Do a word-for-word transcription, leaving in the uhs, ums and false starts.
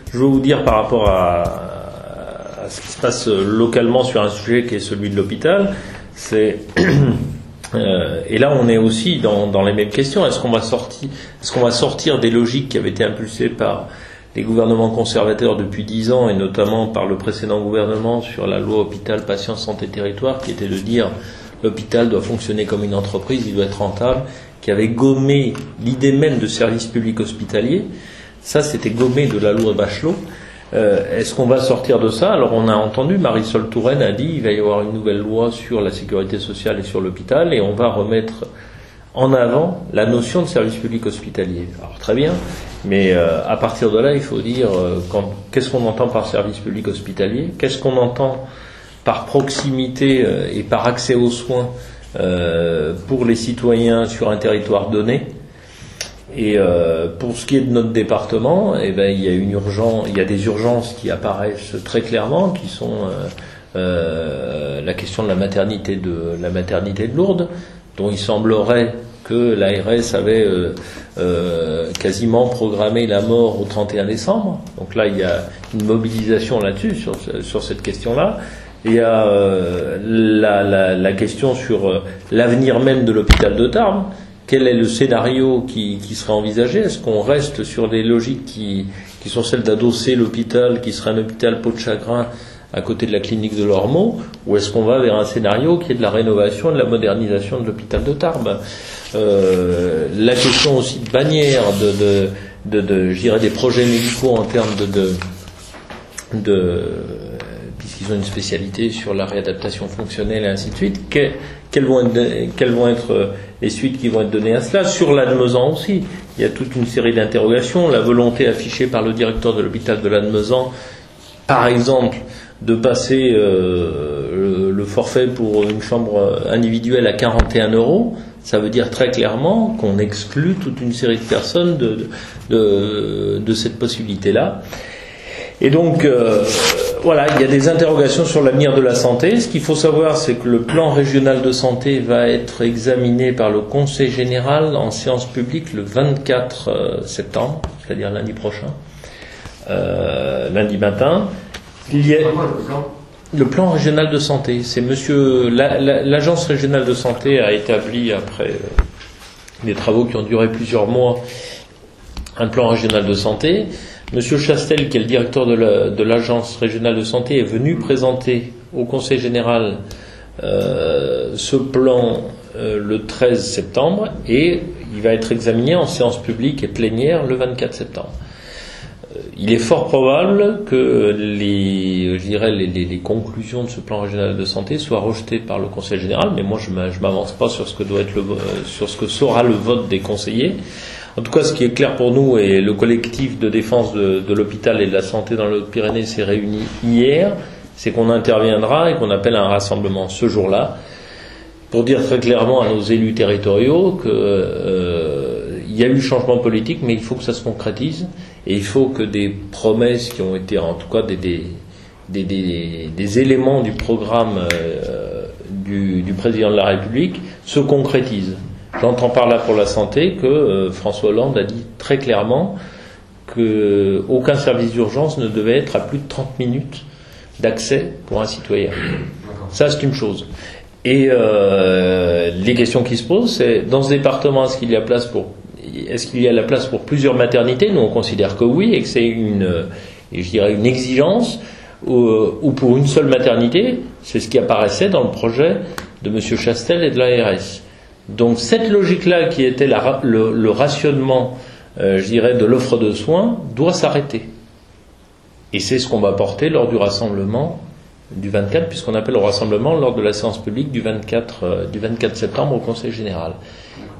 je veux vous dire par rapport à, à ce qui se passe localement sur un sujet qui est celui de l'hôpital, c'est euh, et là on est aussi dans, dans les mêmes questions. Est-ce qu'on va sortir, est-ce qu'on va sortir des logiques qui avaient été impulsées par les gouvernements conservateurs depuis dix ans, et notamment par le précédent gouvernement sur la loi Hôpital, Patients, Santé, Territoire, qui était de dire l'hôpital doit fonctionner comme une entreprise, il doit être rentable, qui avait gommé l'idée même de service public hospitalier. Ça, c'était gommé de la loi Bachelot. Euh, est-ce qu'on va sortir de ça? Alors, on a entendu, Marisol Touraine a dit il va y avoir une nouvelle loi sur la sécurité sociale et sur l'hôpital, et on va remettre en avant la notion de service public hospitalier. Alors, très bien, mais euh, à partir de là, il faut dire euh, quand, qu'est-ce qu'on entend par service public hospitalier, qu'est-ce qu'on entend par proximité euh, et par accès aux soins euh, pour les citoyens sur un territoire donné. Et euh, pour ce qui est de notre département, eh ben, il y a une urgence, il y a des urgences qui apparaissent très clairement, qui sont euh, euh, la question de la maternité de la maternité de Lourdes, dont il semblerait que l'A R S avait euh, euh, quasiment programmé la mort au trente et un décembre. Donc là, il y a une mobilisation là-dessus, sur, sur cette question-là. Il y a euh, la, la, la question sur euh, l'avenir même de l'hôpital de Tarbes. Quel est le scénario qui, qui serait envisagé? Est-ce qu'on reste sur des logiques qui, qui sont celles d'adosser l'hôpital, qui serait un hôpital peau de chagrin à côté de la clinique de l'Ormeau, ou est-ce qu'on va vers un scénario qui est de la rénovation et de la modernisation de l'hôpital de Tarbes? euh, La question aussi de bannière, de, de, de, de je dirais des projets médicaux en termes de, de, de puisqu'ils ont une spécialité sur la réadaptation fonctionnelle et ainsi de suite. Que, quelles vont être, quelles vont être les suites qui vont être données à cela? Sur Lannemezan aussi, il y a toute une série d'interrogations. La volonté affichée par le directeur de l'hôpital de Lannemezan, par exemple, de passer euh, le, le forfait pour une chambre individuelle à quarante et un euros, ça veut dire très clairement qu'on exclut toute une série de personnes de, de, de, de cette possibilité-là. Et donc, euh, voilà, il y a des interrogations sur l'avenir de la santé. Ce qu'il faut savoir, c'est que le plan régional de santé va être examiné par le Conseil général en séance publique le vingt-quatre septembre, c'est-à-dire lundi prochain, euh, lundi matin. Il y a le plan régional de santé. C'est monsieur, la, la, l'agence régionale de santé a établi, après euh, des travaux qui ont duré plusieurs mois, un plan régional de santé. Monsieur Chastel, qui est le directeur de, la, de l'agence régionale de santé, est venu présenter au Conseil général euh, ce plan euh, le treize septembre, et il va être examiné en séance publique et plénière le vingt-quatre septembre. Euh, il est fort probable que les, je dirais, les, les, les conclusions de ce plan régional de santé soient rejetées par le Conseil général, mais moi je ne m'avance pas sur ce que doit être le, sur ce que sera le vote des conseillers. En tout cas, ce qui est clair pour nous, et le collectif de défense de, de l'hôpital et de la santé dans les Hautes-Pyrénées s'est réuni hier, c'est qu'on interviendra et qu'on appelle un rassemblement ce jour-là pour dire très clairement à nos élus territoriaux qu'il euh, y a eu changement politique, mais il faut que ça se concrétise, et il faut que des promesses qui ont été, en tout cas des, des, des, des, des éléments du programme euh, du, du président de la République se concrétisent. J'entends par là pour la santé que euh, François Hollande a dit très clairement qu'aucun service d'urgence ne devait être à plus de trente minutes d'accès pour un citoyen. Ça, c'est une chose. Et euh, les questions qui se posent, c'est dans ce département, est-ce qu'il y a place pour, est-ce qu'il y a la place pour plusieurs maternités? Nous, on considère que oui, et que c'est une, je dirais, une exigence, ou, ou pour une seule maternité. C'est ce qui apparaissait dans le projet de M. Chastel et de l'A R S. Donc cette logique-là, qui était la, le, le rationnement, euh, je dirais, de l'offre de soins, doit s'arrêter. Et c'est ce qu'on va porter lors du rassemblement du vingt-quatre, puisqu'on appelle au rassemblement lors de la séance publique du vingt-quatre, euh, du vingt-quatre septembre au Conseil général.